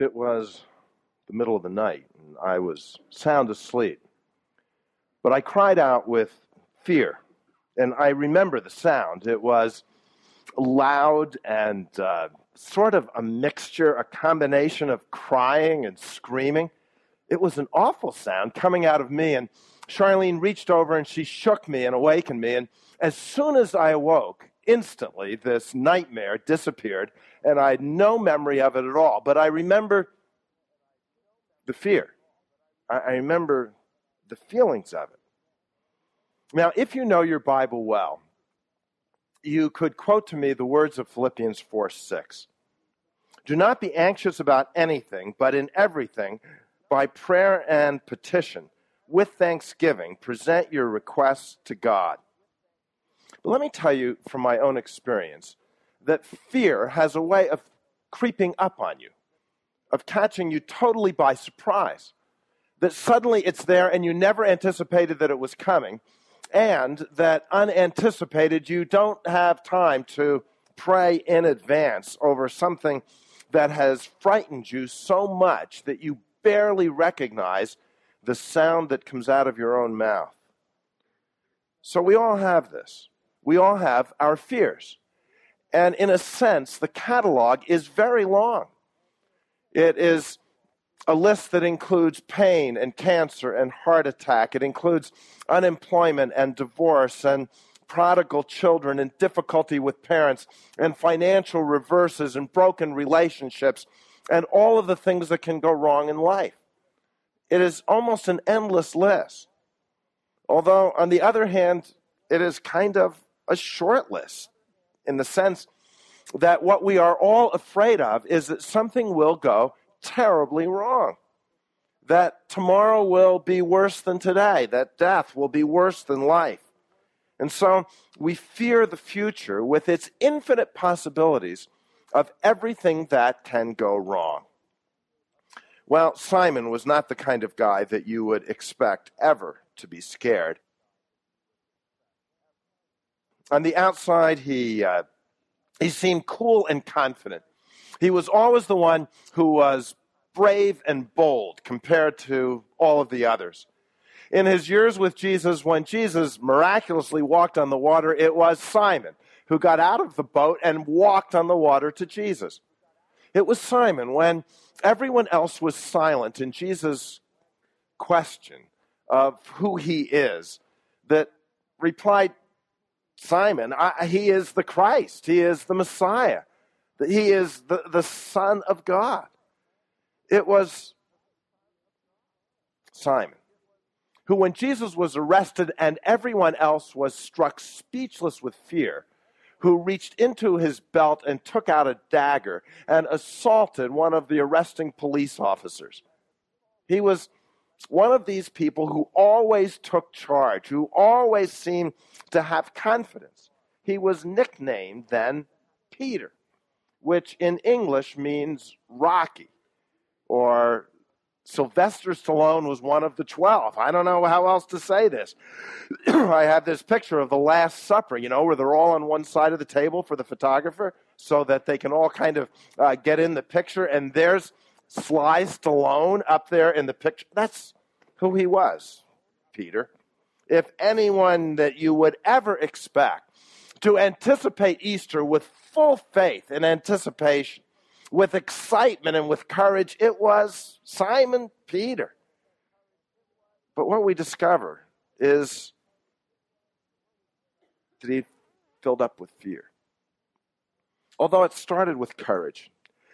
It was the middle of the night, and I was sound asleep. But I cried out with fear, and I remember the sound. It was loud and sort of a mixture, a combination of crying and screaming. It was an awful sound coming out of me, and Charlene reached over and she shook me and awakened me, and as soon as I awoke, instantly this nightmare disappeared, and I had no memory of it at all. But I remember the fear. I remember the feelings of it. Now, if you know your Bible well, you could quote to me the words of Philippians 4:6. Do not be anxious about anything, but in everything, by prayer and petition, with thanksgiving, present your requests to God. But let me tell you from my own experience that fear has a way of creeping up on you, of catching you totally by surprise, that suddenly it's there and you never anticipated that it was coming, and that unanticipated you don't have time to pray in advance over something that has frightened you so much that you barely recognize the sound that comes out of your own mouth. So we all have this. We all have our fears. And in a sense, the catalog is very long. It is a list that includes pain and cancer and heart attack. It includes unemployment and divorce and prodigal children and difficulty with parents and financial reverses and broken relationships and all of the things that can go wrong in life. It is almost an endless list. Although, on the other hand, it is kind of a short list in the sense that what we are all afraid of is that something will go terribly wrong, that tomorrow will be worse than today, that death will be worse than life. And so we fear the future with its infinite possibilities of everything that can go wrong. Well, Simon was not the kind of guy that you would expect ever to be scared. On the outside, he seemed cool and confident. He was always the one who was brave and bold compared to all of the others. In his years with Jesus, when Jesus miraculously walked on the water, it was Simon who got out of the boat and walked on the water to Jesus. It was Simon, when everyone else was silent in Jesus' question of who he is, that replied, Simon, he is the Christ, he is the Messiah, that he is the Son of God. It was Simon, who when Jesus was arrested and everyone else was struck speechless with fear, who reached into his belt and took out a dagger and assaulted one of the arresting police officers. He was one of these people who always took charge, who always seemed to have confidence. He was nicknamed then Peter, which in English means Rocky, or Sylvester Stallone was one of the 12. I don't know how else to say this. I have this picture of the Last Supper, where they're all on one side of the table for the photographer so that they can all kind of get in the picture. And there's Sly Stallone up there in the picture. That's who he was, Peter. If anyone that you would ever expect to anticipate Easter with full faith and anticipation, with excitement and with courage, it was Simon Peter. But what we discover is that he filled up with fear. Although it started with courage.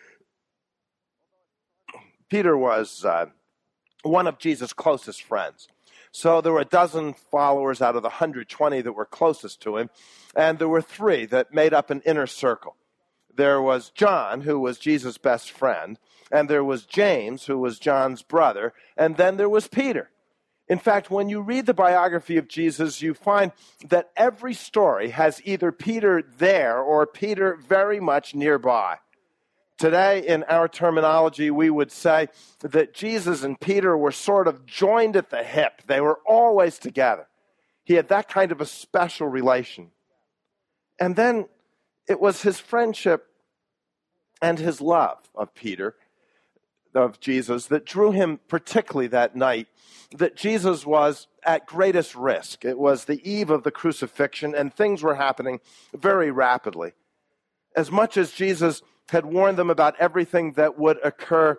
Peter was one of Jesus' closest friends. So there were 12 followers out of the 120 that were closest to him, and there were 3 that made up an inner circle. There was John, who was Jesus' best friend, and there was James, who was John's brother, and then there was Peter. In fact, when you read the biography of Jesus, you find that every story has either Peter there or Peter very much nearby. Today, in our terminology, we would say that Jesus and Peter were sort of joined at the hip. They were always together. He had that kind of a special relation. And then it was his friendship and his love of Peter of Jesus that drew him particularly that night, that Jesus was at greatest risk. It was the eve of the crucifixion, and things were happening very rapidly. As much as Jesus had warned them about everything that would occur,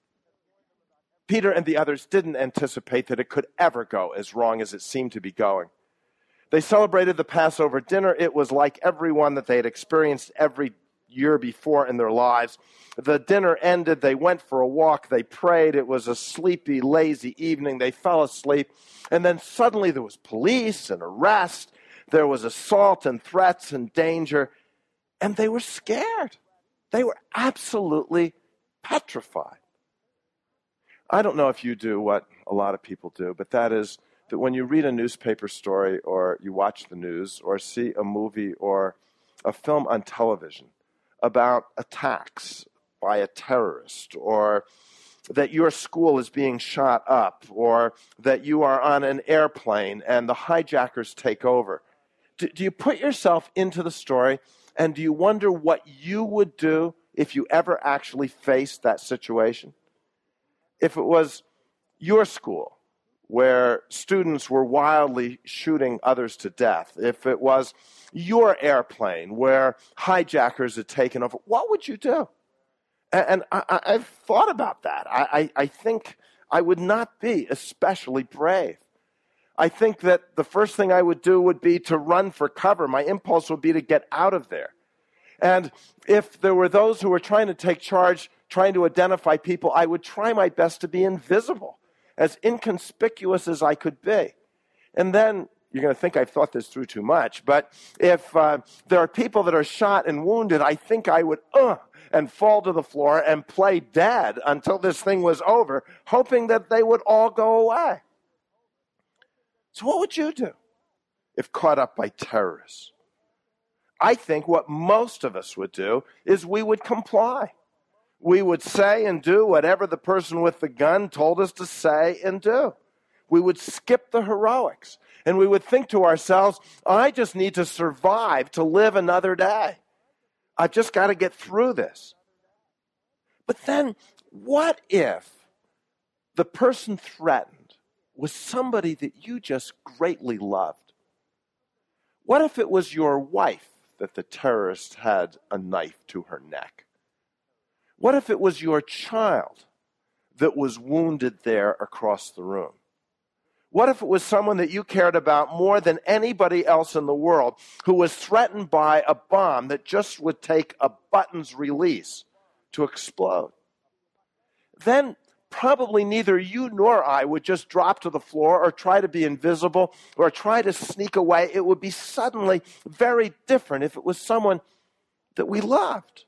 Peter and the others didn't anticipate that it could ever go as wrong as it seemed to be going. They celebrated the Passover dinner. It was like every one that they had experienced every year before in their lives. The dinner ended. They went for a walk. They prayed. It was a sleepy, lazy evening. They fell asleep. And then suddenly there was police and arrest. There was assault and threats and danger. And they were scared. They were absolutely petrified. I don't know if you do what a lot of people do, but that is that when you read a newspaper story or you watch the news or see a movie or a film on television about attacks by a terrorist, or that your school is being shot up, or that you are on an airplane and the hijackers take over, do you put yourself into the story and do you wonder what you would do if you ever actually faced that situation? If it was your school where students were wildly shooting others to death, if it was your airplane where hijackers had taken over, what would you do? And I've thought about that. I think I would not be especially brave. I think that the first thing I would do would be to run for cover. My impulse would be to get out of there. And if there were those who were trying to take charge, trying to identify people, I would try my best to be invisible, as inconspicuous as I could be. And then, you're going to think I've thought this through too much, but if there are people that are shot and wounded, I think I would and fall to the floor and play dead until this thing was over, hoping that they would all go away. So what would you do if caught up by terrorists? I think what most of us would do is we would comply. We would say and do whatever the person with the gun told us to say and do. We would skip the heroics. And we would think to ourselves, I just need to survive to live another day. I've just got to get through this. But then, what if the person threatened was somebody that you just greatly loved? What if it was your wife that the terrorist had a knife to her neck? What if it was your child that was wounded there across the room? What if it was someone that you cared about more than anybody else in the world who was threatened by a bomb that just would take a button's release to explode? Then probably neither you nor I would just drop to the floor or try to be invisible or try to sneak away. It would be suddenly very different if it was someone that we loved.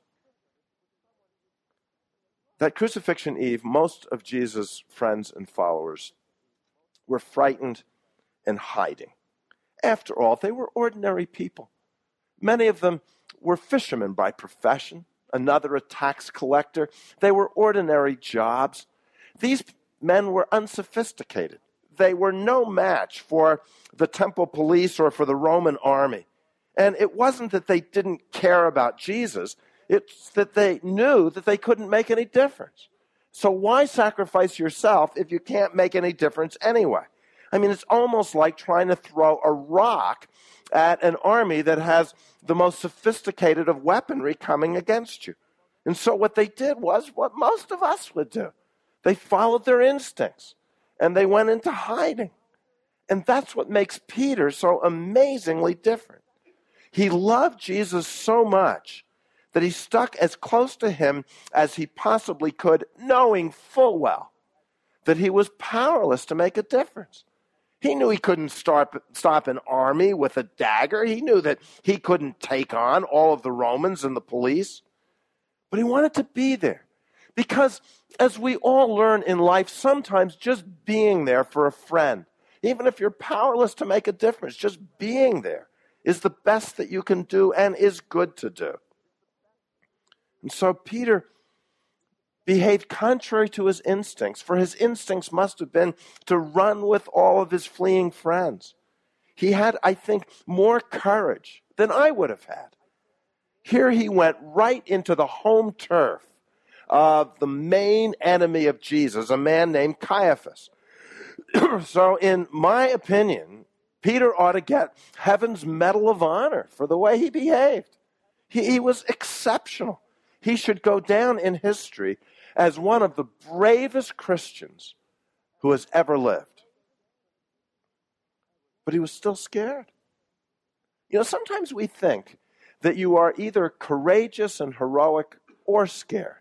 That crucifixion eve, most of Jesus' friends and followers were frightened and hiding. After all, they were ordinary people. Many of them were fishermen by profession, another a tax collector. They were ordinary jobs. These men were unsophisticated. They were no match for the temple police or for the Roman army. And it wasn't that they didn't care about Jesus. It's that they knew that they couldn't make any difference. So why sacrifice yourself if you can't make any difference anyway? I mean, it's almost like trying to throw a rock at an army that has the most sophisticated of weaponry coming against you. And so what they did was what most of us would do. They followed their instincts, and they went into hiding. And that's what makes Peter so amazingly different. He loved Jesus so much that he stuck as close to him as he possibly could, knowing full well that he was powerless to make a difference. He knew he couldn't stop an army with a dagger. He knew that he couldn't take on all of the Romans and the police. But he wanted to be there. Because as we all learn in life, sometimes just being there for a friend, even if you're powerless to make a difference, just being there is the best that you can do and is good to do. And so Peter behaved contrary to his instincts, for his instincts must have been to run with all of his fleeing friends. He had, I think, more courage than I would have had. Here he went right into the home turf of the main enemy of Jesus, a man named Caiaphas. So in my opinion, Peter ought to get heaven's Medal of Honor for the way he behaved. He was exceptional. He should go down in history as one of the bravest Christians who has ever lived. But he was still scared. You know, sometimes we think that you are either courageous and heroic or scared.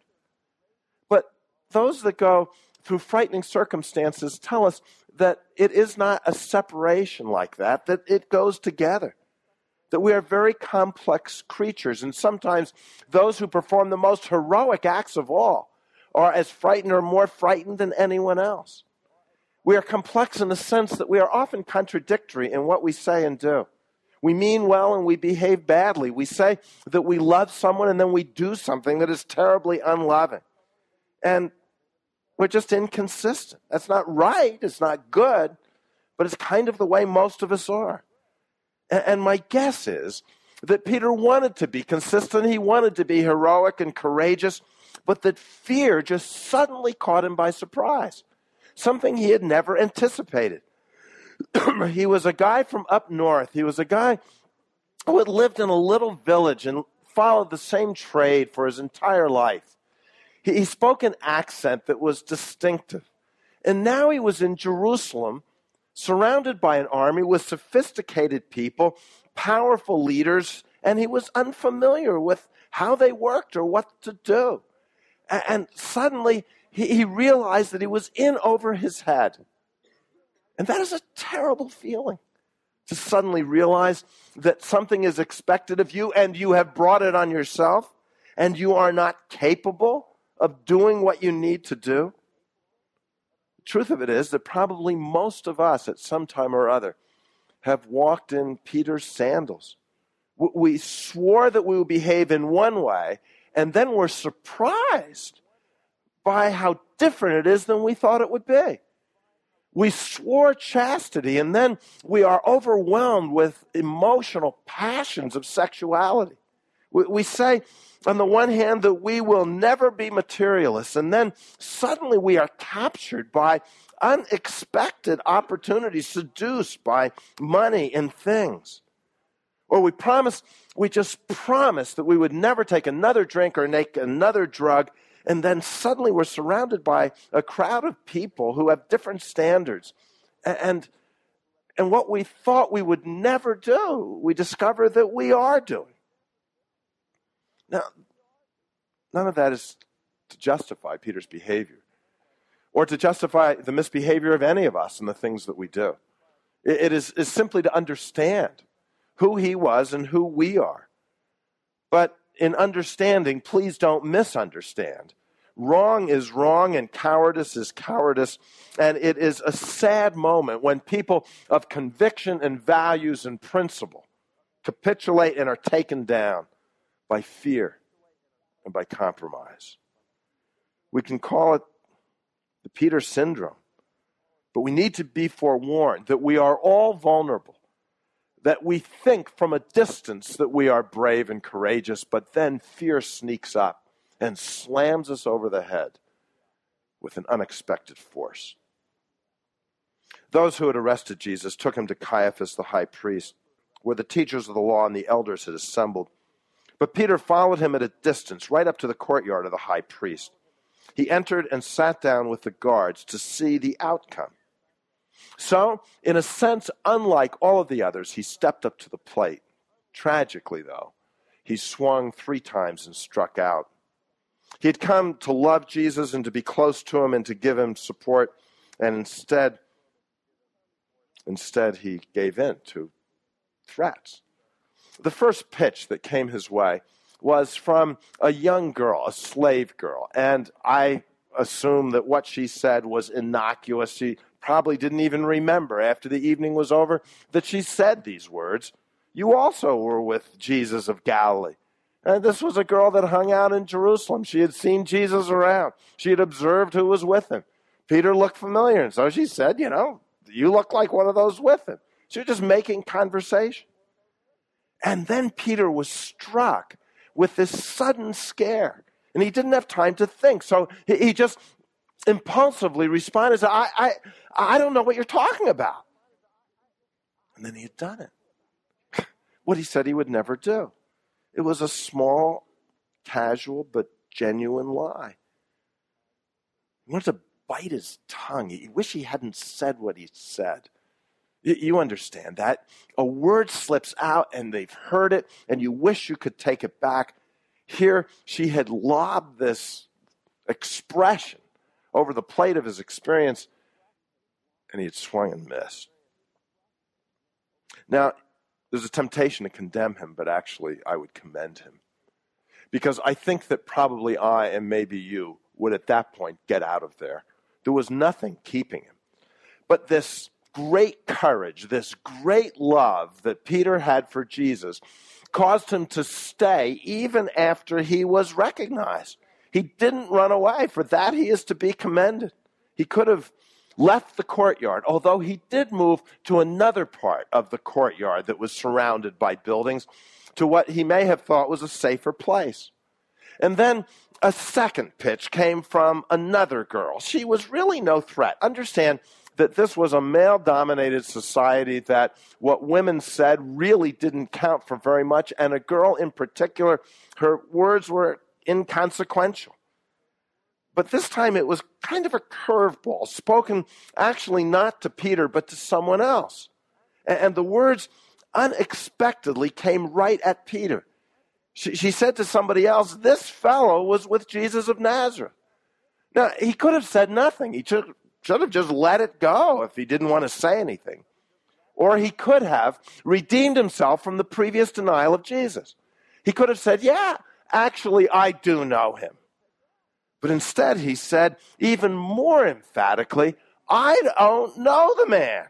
But those that go through frightening circumstances tell us that it is not a separation like that it goes together. That we are very complex creatures, and sometimes those who perform the most heroic acts of all are as frightened or more frightened than anyone else. We are complex in the sense that we are often contradictory in what we say and do. We mean well and we behave badly. We say that we love someone and then we do something that is terribly unloving. And we're just inconsistent. That's not right. It's not good. But it's kind of the way most of us are. And my guess is that Peter wanted to be consistent. He wanted to be heroic and courageous. But that fear just suddenly caught him by surprise. Something he had never anticipated. He was a guy from up north. He was a guy who had lived in a little village and followed the same trade for his entire life. He spoke an accent that was distinctive. And now he was in Jerusalem, surrounded by an army with sophisticated people, powerful leaders, and he was unfamiliar with how they worked or what to do. And suddenly he realized that he was in over his head. And that is a terrible feeling, to suddenly realize that something is expected of you and you have brought it on yourself and you are not capable of doing what you need to do. The truth of it is that probably most of us at some time or other have walked in Peter's sandals. We swore that we would behave in one way, and then we're surprised by how different it is than we thought it would be. We swore chastity, and then we are overwhelmed with emotional passions of sexuality. We say, on the one hand, that we will never be materialists, and then suddenly we are captured by unexpected opportunities, seduced by money and things. Or we just promised that we would never take another drink or take another drug, and then suddenly we're surrounded by a crowd of people who have different standards. And what we thought we would never do, we discover that we are doing. Now, none of that is to justify Peter's behavior or to justify the misbehavior of any of us and the things that we do. It is simply to understand who he was and who we are. But in understanding, please don't misunderstand. Wrong is wrong and cowardice is cowardice. And it is a sad moment when people of conviction and values and principle capitulate and are taken down by fear and by compromise. We can call it the Peter syndrome, but we need to be forewarned that we are all vulnerable, that we think from a distance that we are brave and courageous, but then fear sneaks up and slams us over the head with an unexpected force. Those who had arrested Jesus took him to Caiaphas, the high priest, where the teachers of the law and the elders had assembled. But Peter followed him at a distance, right up to the courtyard of the high priest. He entered and sat down with the guards to see the outcome. So, in a sense, unlike all of the others, he stepped up to the plate. Tragically, though, he swung 3 times and struck out. He had come to love Jesus and to be close to him and to give him support, and instead he gave in to threats. The first pitch that came his way was from a young girl, a slave girl, and I assume that what she said was innocuous. She probably didn't even remember after the evening was over that she said these words. You also were with Jesus of Galilee. And this was a girl that hung out in Jerusalem. She had seen Jesus around. She had observed who was with him. Peter looked familiar, and so she said, you look like one of those with him. She was just making conversation. And then Peter was struck with this sudden scare. And he didn't have time to think. So he just impulsively responded, said, I don't know what you're talking about. And then he had done it. What he said he would never do. It was a small, casual, but genuine lie. He wanted to bite his tongue. He wished he hadn't said what he said. You understand that. A word slips out and they've heard it and you wish you could take it back. Here she had lobbed this expression over the plate of his experience and he had swung and missed. Now, there's a temptation to condemn him, but actually I would commend him. Because I think that probably I and maybe you would at that point get out of there. There was nothing keeping him. But this great courage, this great love that Peter had for Jesus caused him to stay even after he was recognized. He didn't run away. For that he is to be commended. He could have left the courtyard, although he did move to another part of the courtyard that was surrounded by buildings to what he may have thought was a safer place. And then a second pitch came from another girl. She was really no threat. Understand that this was a male-dominated society, that what women said really didn't count for very much, and a girl in particular, her words were inconsequential. But this time it was kind of a curveball, spoken actually not to Peter, but to someone else. And the words unexpectedly came right at Peter. She said to somebody else, this fellow was with Jesus of Nazareth. Now, he could have said nothing. He should have just let it go if he didn't want to say anything. Or he could have redeemed himself from the previous denial of Jesus. He could have said, yeah, actually, I do know him. But instead, he said, even more emphatically, I don't know the man.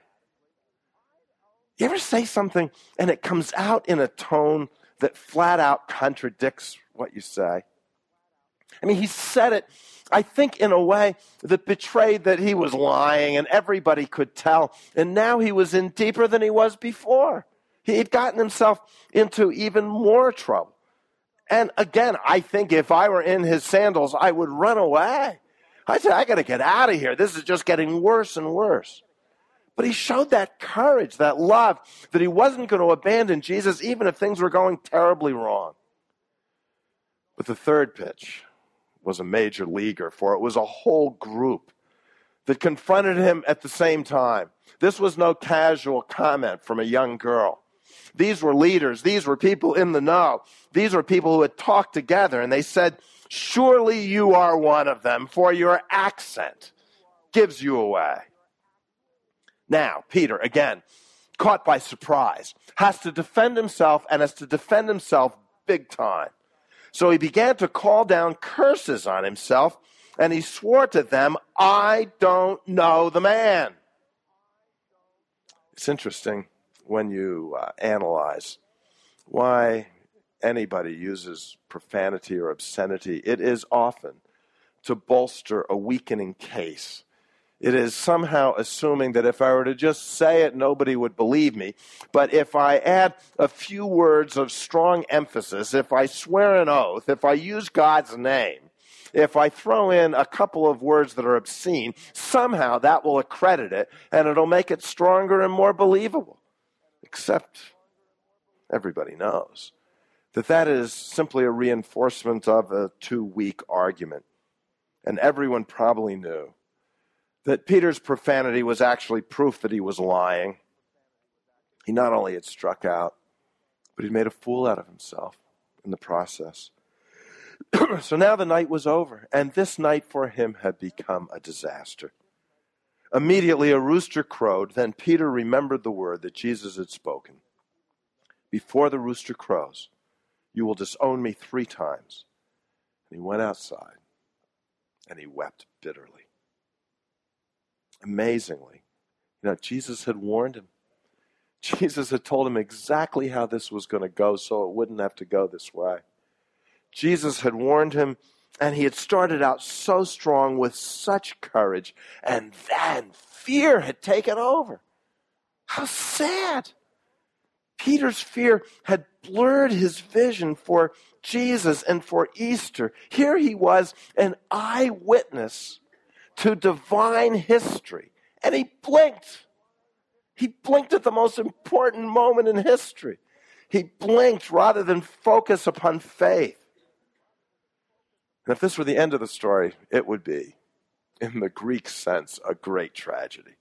You ever say something and it comes out in a tone that flat out contradicts what you say? I mean, he said it, I think, in a way that betrayed that he was lying and everybody could tell. And now he was in deeper than he was before. He'd gotten himself into even more trouble. And again, I think if I were in his sandals, I would run away. I'd say, I got to get out of here. This is just getting worse and worse. But he showed that courage, that love, that he wasn't going to abandon Jesus even if things were going terribly wrong. But the third pitch was a major leaguer, for it was a whole group that confronted him at the same time. This was no casual comment from a young girl. These were leaders. These were people in the know. These were people who had talked together, and they said, surely you are one of them, for your accent gives you away. Now, Peter, again, caught by surprise, has to defend himself, and has to defend himself big time. So he began to call down curses on himself, and he swore to them, I don't know the man. It's interesting when you analyze why anybody uses profanity or obscenity. It is often to bolster a weakening case. It is somehow assuming that if I were to just say it, nobody would believe me. But if I add a few words of strong emphasis, if I swear an oath, if I use God's name, if I throw in a couple of words that are obscene, somehow that will accredit it, and it'll make it stronger and more believable. Except everybody knows that that is simply a reinforcement of a too weak argument. And everyone probably knew that Peter's profanity was actually proof that he was lying. He not only had struck out, but he'd made a fool out of himself in the process. So now the night was over, and this night for him had become a disaster. Immediately a rooster crowed. Then Peter remembered the word that Jesus had spoken. Before the rooster crows, you will disown me 3 times. And he went outside, and he wept bitterly. Amazingly, Jesus had warned him. Jesus had told him exactly how this was going to go so it wouldn't have to go this way. Jesus had warned him, and he had started out so strong with such courage, and then fear had taken over. How sad. Peter's fear had blurred his vision for Jesus and for Easter. Here he was, an eyewitness to divine history, and he blinked. He blinked at the most important moment in history. He blinked rather than focus upon faith. And if this were the end of the story, it would be, in the Greek sense, a great tragedy.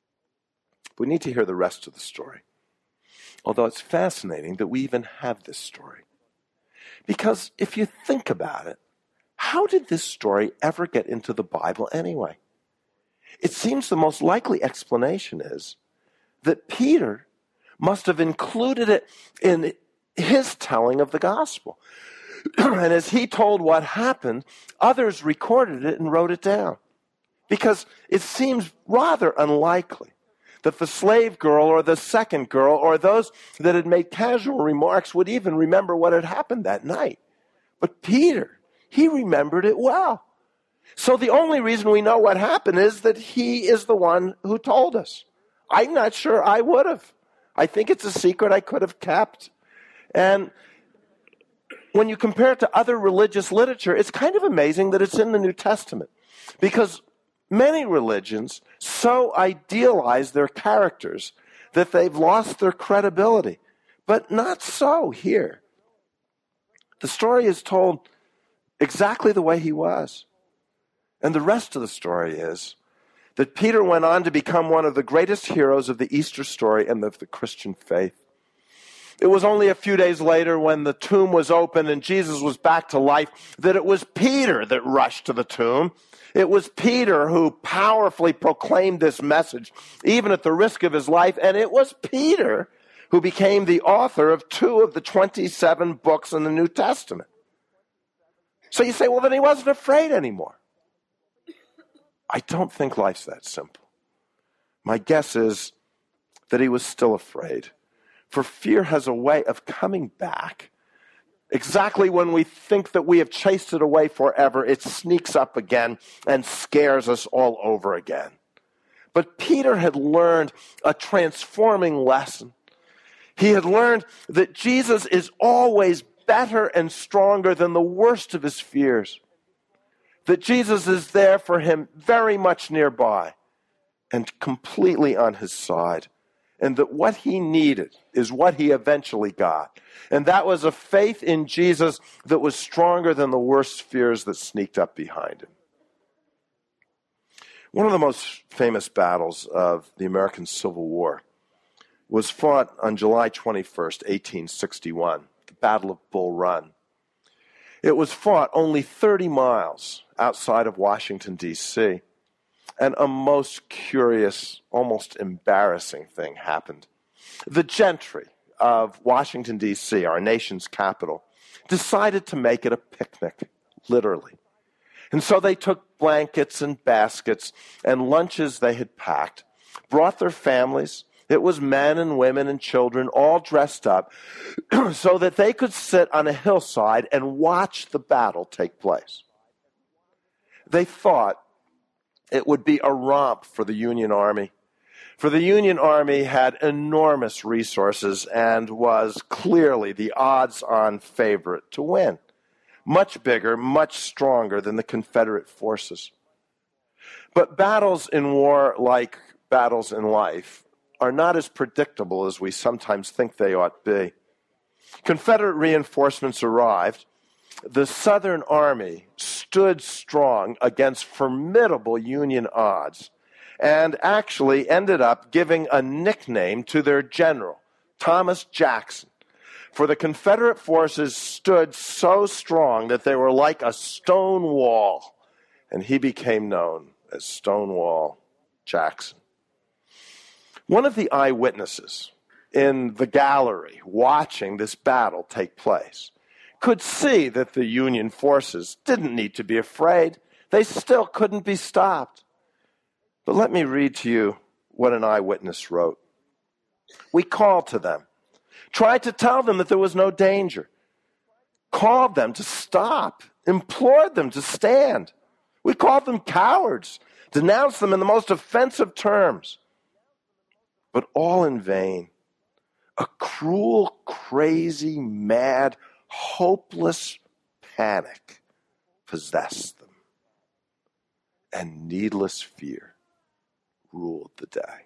We need to hear the rest of the story. Although it's fascinating that we even have this story. Because if you think about it, how did this story ever get into the Bible anyway? It seems the most likely explanation is that Peter must have included it in his telling of the gospel. And as he told what happened, others recorded it and wrote it down. Because it seems rather unlikely that the slave girl or the second girl or those that had made casual remarks would even remember what had happened that night. But Peter, he remembered it well. So the only reason we know what happened is that he is the one who told us. I'm not sure I would have. I think it's a secret I could have kept. And when you compare it to other religious literature, it's kind of amazing that it's in the New Testament. Because many religions so idealize their characters that they've lost their credibility. But not so here. The story is told exactly the way he was. And the rest of the story is that Peter went on to become one of the greatest heroes of the Easter story and of the Christian faith. It was only a few days later when the tomb was open and Jesus was back to life that it was Peter that rushed to the tomb. It was Peter who powerfully proclaimed this message, even at the risk of his life. And it was Peter who became the author of 2 of the 27 books in the New Testament. So you say, well, then he wasn't afraid anymore. I don't think life's that simple. My guess is that he was still afraid. For fear has a way of coming back. Exactly when we think that we have chased it away forever, it sneaks up again and scares us all over again. But Peter had learned a transforming lesson. He had learned that Jesus is always better and stronger than the worst of his fears. That Jesus is there for him very much nearby and completely on his side. And that what he needed is what he eventually got. And that was a faith in Jesus that was stronger than the worst fears that sneaked up behind him. One of the most famous battles of the American Civil War was fought on July 21st, 1861, the Battle of Bull Run. It was fought only 30 miles outside of Washington, D.C., and a most curious, almost embarrassing thing happened. The gentry of Washington, D.C., our nation's capital, decided to make it a picnic, literally. And so they took blankets and baskets and lunches they had packed, brought their families. It was men and women and children all dressed up so that they could sit on a hillside and watch the battle take place. They thought it would be a romp for the Union Army. For the Union Army had enormous resources and was clearly the odds-on favorite to win. Much bigger, much stronger than the Confederate forces. But battles in war, like battles in life, are not as predictable as we sometimes think they ought to be. Confederate reinforcements arrived. The Southern Army stood strong against formidable Union odds and actually ended up giving a nickname to their general, Thomas Jackson. For the Confederate forces stood so strong that they were like a stone wall, and he became known as Stonewall Jackson. One of the eyewitnesses in the gallery watching this battle take place could see that the Union forces didn't need to be afraid. They still couldn't be stopped. But let me read to you what an eyewitness wrote. We called to them, tried to tell them that there was no danger, called them to stop, implored them to stand. We called them cowards, denounced them in the most offensive terms. But all in vain. A cruel, crazy, mad, hopeless panic possessed them, and needless fear ruled the day.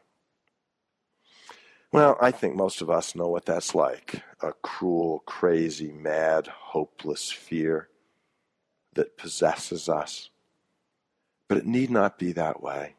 Well, I think most of us know what that's like. A cruel, crazy, mad, hopeless fear that possesses us. But it need not be that way.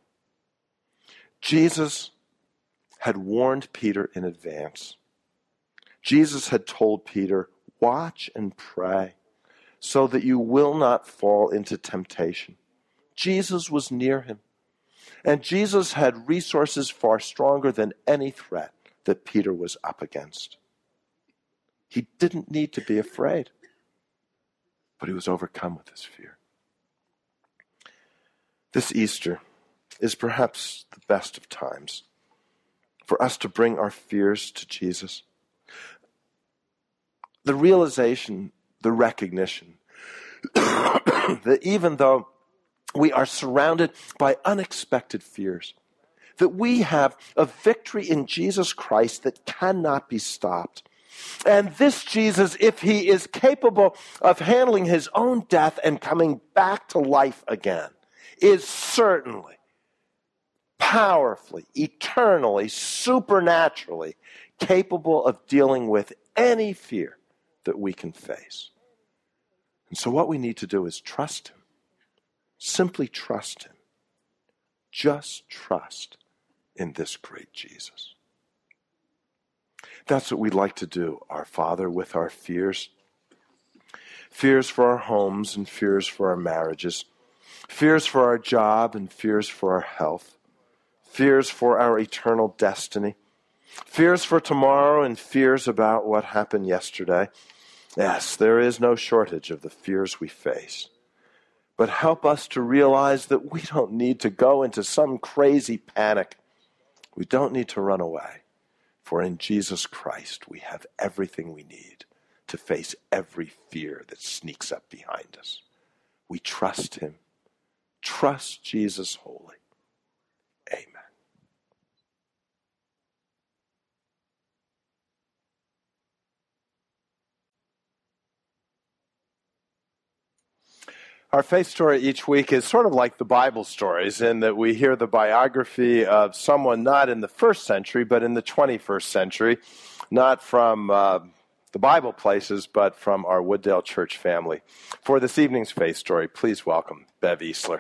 Jesus had warned Peter in advance. Jesus had told Peter, watch and pray so that you will not fall into temptation. Jesus was near him. And Jesus had resources far stronger than any threat that Peter was up against. He didn't need to be afraid, but he was overcome with his fear. This Easter is perhaps the best of times for us to bring our fears to Jesus. The realization, the recognition that even though we are surrounded by unexpected fears, that we have a victory in Jesus Christ that cannot be stopped. And this Jesus, if he is capable of handling his own death and coming back to life again, is certainly, powerfully, eternally, supernaturally capable of dealing with any fear that we can face. And so what we need to do is trust him. Simply trust him. Just trust in this great Jesus. That's what we'd like to do, our Father, with our fears. Fears for our homes and fears for our marriages. Fears for our job and fears for our health. Fears for our eternal destiny. Fears for tomorrow and fears about what happened yesterday. Yes, there is no shortage of the fears we face. But help us to realize that we don't need to go into some crazy panic. We don't need to run away. For in Jesus Christ, we have everything we need to face every fear that sneaks up behind us. We trust him. Trust Jesus wholly. Amen. Our faith story each week is sort of like the Bible stories in that we hear the biography of someone not in the first century, but in the 21st century, not from the Bible places, but from our Wooddale Church family. For this evening's faith story, please welcome Bev Easler.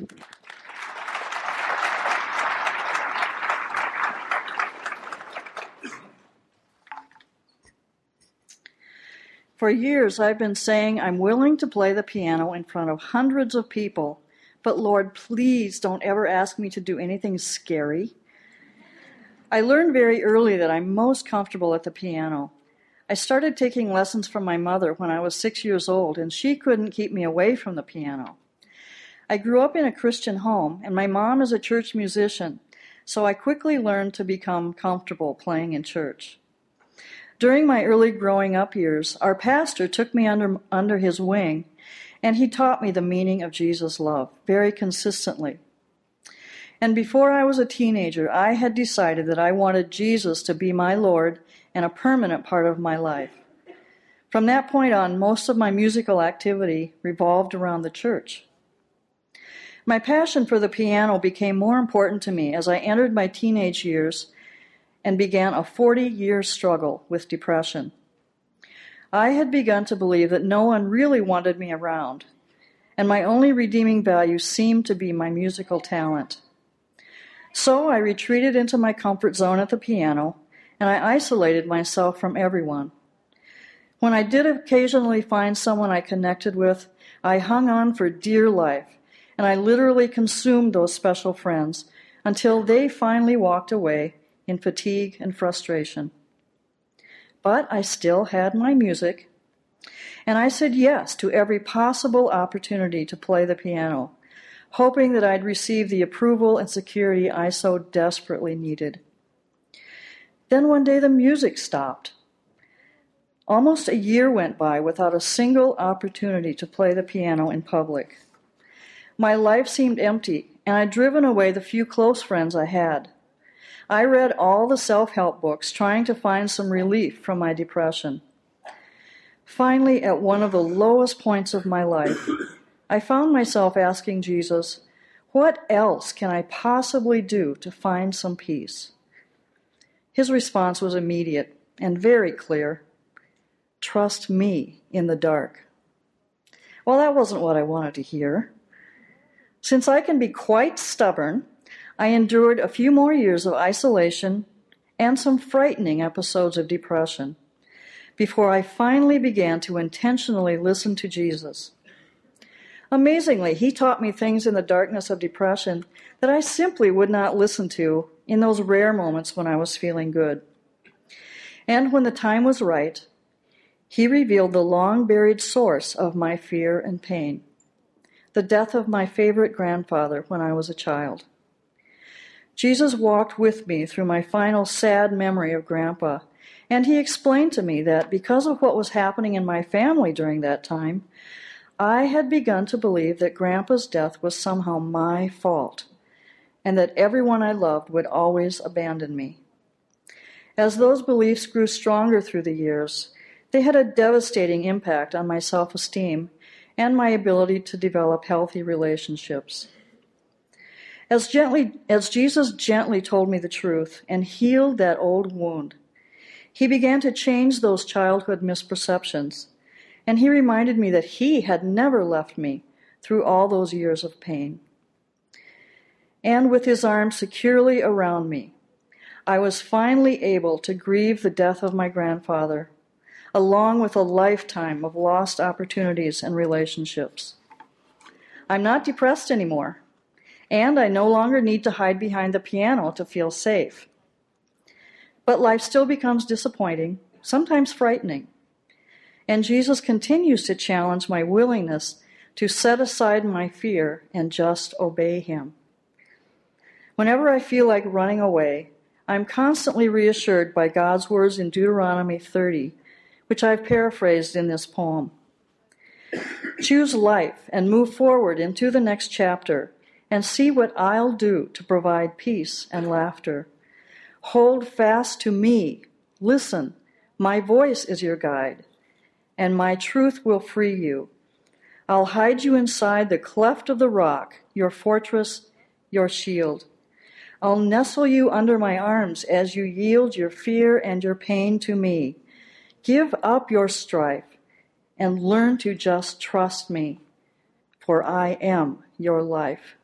For years, I've been saying I'm willing to play the piano in front of hundreds of people, but Lord, please don't ever ask me to do anything scary. I learned very early that I'm most comfortable at the piano. I started taking lessons from my mother when I was 6 years old, and she couldn't keep me away from the piano. I grew up in a Christian home, and my mom is a church musician, so I quickly learned to become comfortable playing in church. During my early growing up years, our pastor took me under his wing, and he taught me the meaning of Jesus' love very consistently. And before I was a teenager, I had decided that I wanted Jesus to be my Lord and a permanent part of my life. From that point on, most of my musical activity revolved around the church. My passion for the piano became more important to me as I entered my teenage years and began a 40-year struggle with depression. I had begun to believe that no one really wanted me around, and my only redeeming value seemed to be my musical talent. So I retreated into my comfort zone at the piano, and I isolated myself from everyone. When I did occasionally find someone I connected with, I hung on for dear life, and I literally consumed those special friends until they finally walked away in fatigue and frustration. But I still had my music, and I said yes to every possible opportunity to play the piano, hoping that I'd receive the approval and security I so desperately needed. Then one day the music stopped. Almost a year went by without a single opportunity to play the piano in public. My life seemed empty, and I'd driven away the few close friends I had. I read all the self-help books trying to find some relief from my depression. Finally, at one of the lowest points of my life, I found myself asking Jesus, what else can I possibly do to find some peace? His response was immediate and very clear. Trust me in the dark. Well, that wasn't what I wanted to hear. Since I can be quite stubborn, I endured a few more years of isolation and some frightening episodes of depression before I finally began to intentionally listen to Jesus. Amazingly, he taught me things in the darkness of depression that I simply would not listen to in those rare moments when I was feeling good. And when the time was right, he revealed the long-buried source of my fear and pain, the death of my favorite grandfather when I was a child. Jesus walked with me through my final sad memory of Grandpa, and he explained to me that because of what was happening in my family during that time, I had begun to believe that Grandpa's death was somehow my fault, and that everyone I loved would always abandon me. As those beliefs grew stronger through the years, they had a devastating impact on my self-esteem and my ability to develop healthy relationships. As Jesus gently told me the truth and healed that old wound, he began to change those childhood misperceptions, and he reminded me that he had never left me through all those years of pain. And with his arms securely around me, I was finally able to grieve the death of my grandfather, along with a lifetime of lost opportunities and relationships. I'm not depressed anymore, and I no longer need to hide behind the piano to feel safe. But life still becomes disappointing, sometimes frightening, and Jesus continues to challenge my willingness to set aside my fear and just obey him. Whenever I feel like running away, I'm constantly reassured by God's words in Deuteronomy 30, which I've paraphrased in this poem. Choose life and move forward into the next chapter and see what I'll do to provide peace and laughter. Hold fast to me. Listen, my voice is your guide, and my truth will free you. I'll hide you inside the cleft of the rock, your fortress, your shield. I'll nestle you under my arms as you yield your fear and your pain to me. Give up your strife and learn to just trust me, for I am your life.